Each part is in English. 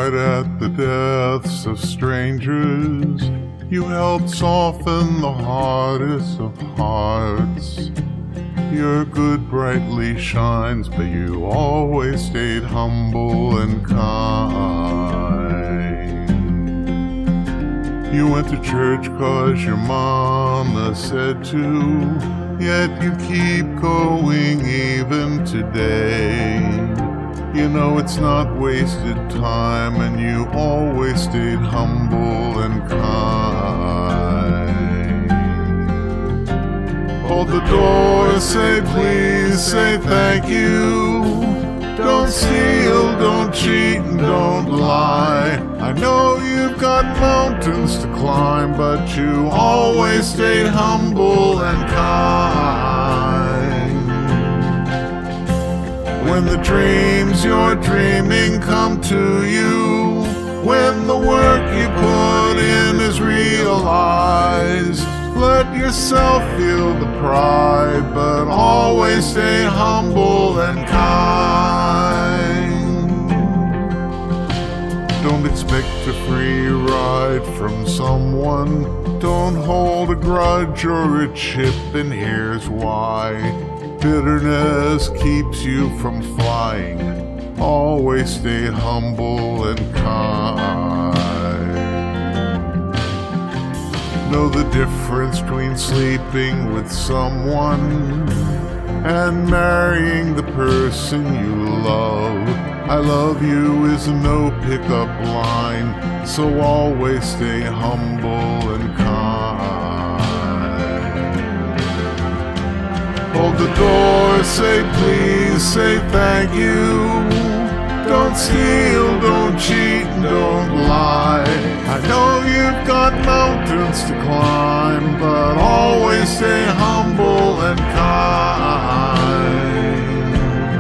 cried at the deaths of strangers. You helped soften the hardest of hearts. Your good brightly shines, but you always stayed humble and kind. You went to church 'cause your mama said to, yet you keep going even today. You know it's not wasted time, and you always stayed humble and kind. Hold the door, say please, say thank you. Don't steal, don't cheat, and don't lie. I know you've got mountains to climb, but you always stayed humble and kind. When the dreams you're dreaming come to you, when the work you put in is realized, let yourself feel the pride, but always stay humble and kind. Don't expect a free ride from someone. Don't hold a grudge or a chip, and here's why. Bitterness keeps you from flying. Always stay humble and kind. Know the difference between sleeping with someone and marrying the person you love. I love you is a no pickup line, so always stay humble and kind. Hold the door, say please, say thank you. Don't steal, don't cheat, and don't lie. I know you've got mountains to climb, but always stay humble and kind.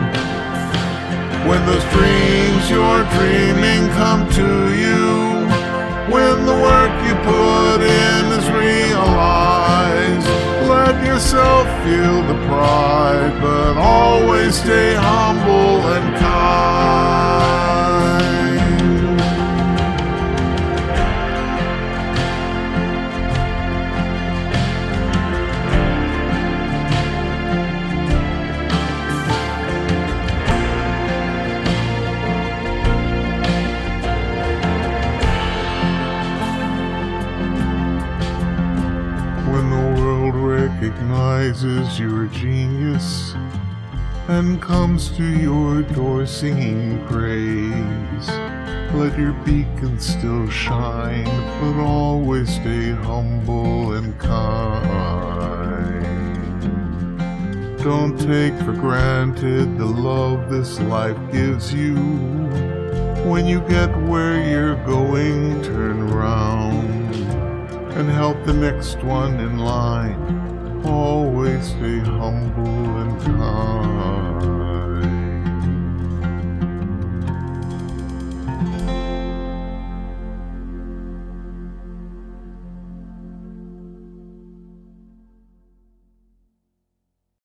When those dreams you're dreaming come to you, when the work you put in is realized, let yourself feel the pride, but always stay humble and kind. When the world recognizes you're a genius and comes to your door singing praise, let your beacon still shine, but always stay humble and kind. Don't take for granted the love this life gives you. When you get where you're going, turn round and help the next one in line. Always stay humble and kind.